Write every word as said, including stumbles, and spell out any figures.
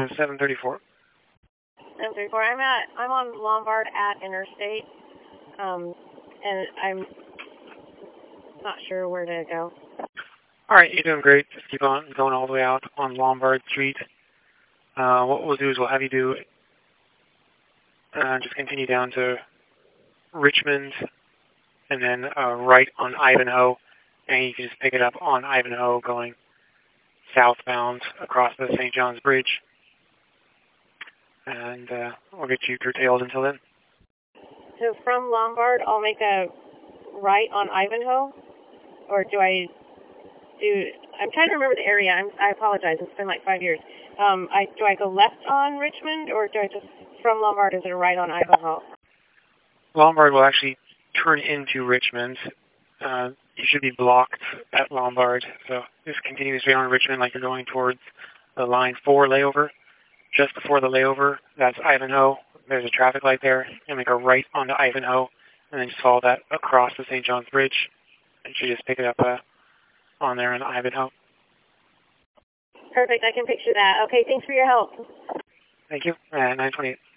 seven thirty-four. seven thirty-four. I'm at, I'm on Lombard at Interstate, um, and I'm not sure where to go. All right, you're doing great. Just keep on going all the way out on Lombard Street. Uh, what we'll do is we'll have you do, uh, just continue down to Richmond, and then uh, right on Ivanhoe, and you can just pick it up on Ivanhoe going southbound across the Saint John's Bridge, and uh, we'll get you curtailed until then. So from Lombard, I'll make a right on Ivanhoe, or do I do, I'm trying to remember the area. I'm, I apologize. It's been like five years. Um, I, do I go left on Richmond, or do I just, from Lombard, is it a right on Ivanhoe? Lombard will actually turn into Richmond. Uh, you should be blocked at Lombard, so just continue straight on Richmond like you're going towards the line four layover. Just before the layover, that's Ivanhoe. There's a traffic light there. You make a right onto Ivanhoe, and then just follow that across the Saint John's Bridge. And you just pick it up uh, on there in Ivanhoe. Perfect. I can picture that. Okay, thanks for your help. Thank you. Uh, nine twenty-eight.